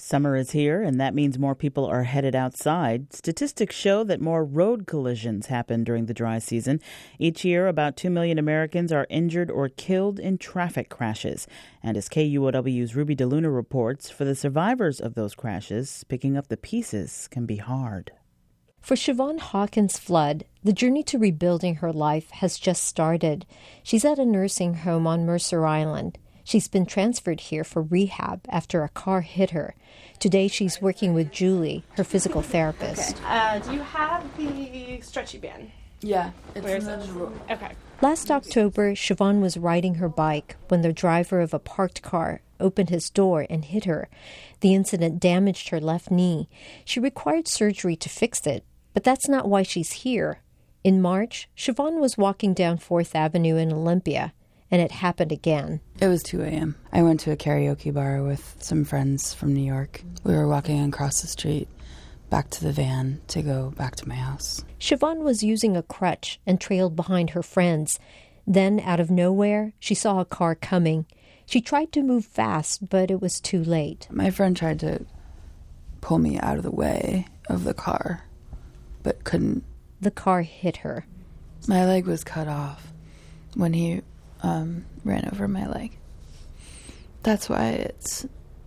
Summer is here, and that means more people are headed outside. Statistics show that more road collisions happen during the dry season. Each year, about 2 million Americans are injured or killed in traffic crashes. And as KUOW's Ruby DeLuna reports, for the survivors of those crashes, picking up the pieces can be hard. For Siobhan Hawkins Flood, the journey to rebuilding her life has just started. She's at a nursing home on Mercer Island. She's been transferred here for rehab after a car hit her. Today, she's working with Julie, her physical therapist. Okay. Do you have the stretchy band? Yeah. Where's it? Okay. Last October, Siobhan was riding her bike when the driver of a parked car opened his door and hit her. The incident damaged her left knee. She required surgery to fix it, but that's not why she's here. In March, Siobhan was walking down 4th Avenue in Olympia, and it happened again. It was 2 a.m. I went to a karaoke bar with some friends from New York. We were walking across the street back to the van to go back to my house. Siobhan was using a crutch and trailed behind her friends. Then, out of nowhere, she saw a car coming. She tried to move fast, but it was too late. My friend tried to pull me out of the way of the car, but couldn't. The car hit her. My leg was cut off when he ran over my leg. That's why it's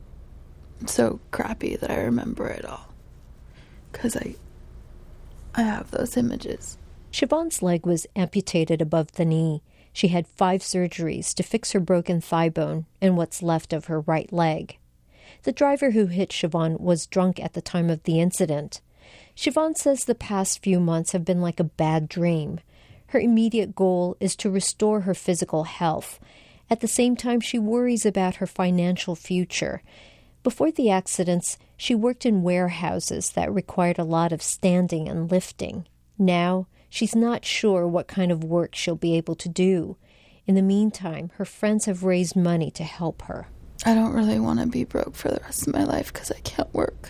so crappy that I remember it all. Because I have those images. Siobhan's leg was amputated above the knee. She had 5 surgeries to fix her broken thigh bone and what's left of her right leg. The driver who hit Siobhan was drunk at the time of the incident. Siobhan says the past few months have been like a bad dream. Her immediate goal is to restore her physical health. At the same time, she worries about her financial future. Before the accidents, she worked in warehouses that required a lot of standing and lifting. Now, she's not sure what kind of work she'll be able to do. In the meantime, her friends have raised money to help her. I don't really want to be broke for the rest of my life because I can't work.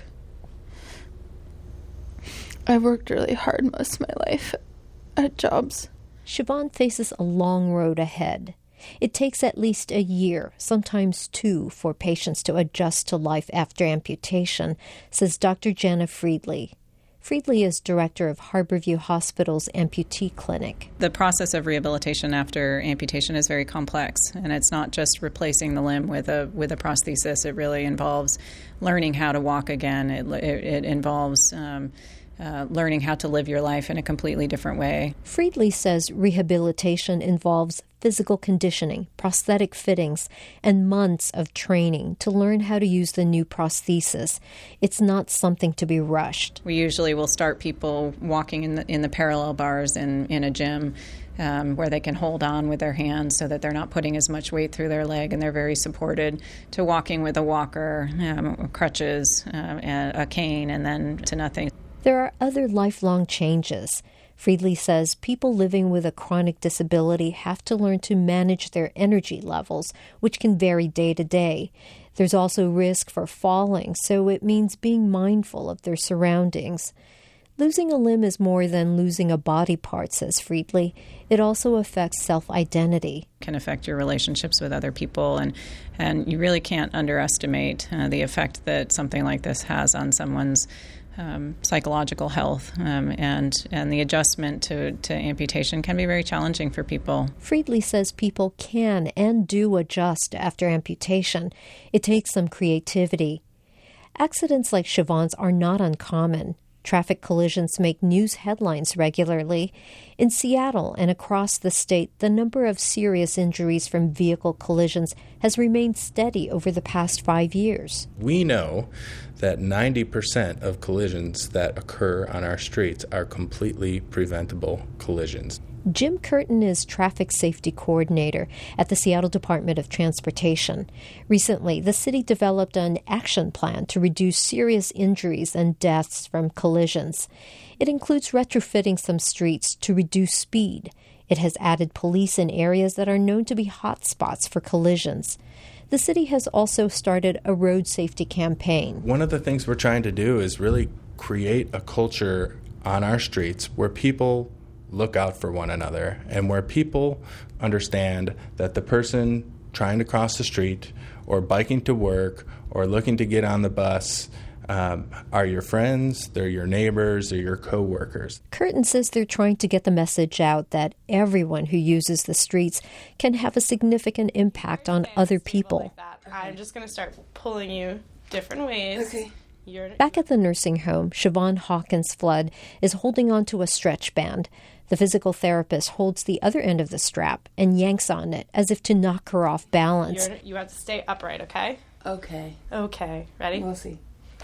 I've worked really hard most of my life at jobs. Siobhan faces a long road ahead. It takes at least a year, sometimes 2, for patients to adjust to life after amputation, says Dr. Jana Friedli. Friedli is director of Harborview Hospital's amputee clinic. The process of rehabilitation after amputation is very complex, and it's not just replacing the limb with a prosthesis. It really involves learning how to walk again. It involves learning how to live your life in a completely different way. Friedli says rehabilitation involves physical conditioning, prosthetic fittings, and months of training to learn how to use the new prosthesis. It's not something to be rushed. We usually will start people walking in the parallel bars in a gym where they can hold on with their hands so that they're not putting as much weight through their leg and they're very supported, to walking with a walker, crutches, a cane, and then to nothing. There are other lifelong changes. Friedli says people living with a chronic disability have to learn to manage their energy levels, which can vary day to day. There's also risk for falling, so it means being mindful of their surroundings. Losing a limb is more than losing a body part, says Friedli. It also affects self-identity. It can affect your relationships with other people, and you really can't underestimate the effect that something like this has on someone's psychological health, and the adjustment to amputation can be very challenging for people. Friedli says people can and do adjust after amputation. It takes some creativity. Accidents like Siobhan's are not uncommon. Traffic collisions make news headlines regularly. In Seattle and across the state, the number of serious injuries from vehicle collisions has remained steady over the past 5 years. We know that 90% of collisions that occur on our streets are completely preventable collisions. Jim Curtin is traffic safety coordinator at the Seattle Department of Transportation. Recently, the city developed an action plan to reduce serious injuries and deaths from collisions. It includes retrofitting some streets to reduce speed. It has added police in areas that are known to be hot spots for collisions. The city has also started a road safety campaign. One of the things we're trying to do is really create a culture on our streets where people look out for one another and where people understand that the person trying to cross the street or biking to work or looking to get on the bus are your friends, they're your neighbors, or your co-workers. Curtin says they're trying to get the message out that everyone who uses the streets can have a significant impact on other people. I'm just going to start pulling you different ways. Okay. Back at the nursing home, Siobhan Hawkins Flood is holding onto a stretch band. The physical therapist holds the other end of the strap and yanks on it as if to knock her off balance. You have to stay upright, okay? Okay. Okay. Ready? We'll see.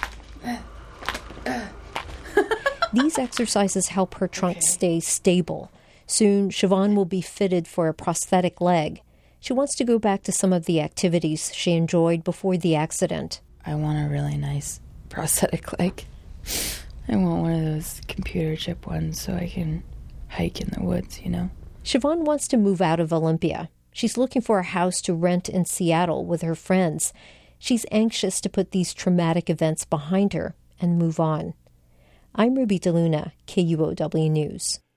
These exercises help her trunk stay stable. Soon, Siobhan will be fitted for a prosthetic leg. She wants to go back to some of the activities she enjoyed before the accident. I want a really nice prosthetic leg. I want one of those computer chip ones so I can hike in the woods, you know? Siobhan wants to move out of Olympia. She's looking for a house to rent in Seattle with her friends. She's anxious to put these traumatic events behind her and move on. I'm Ruby DeLuna, KUOW News.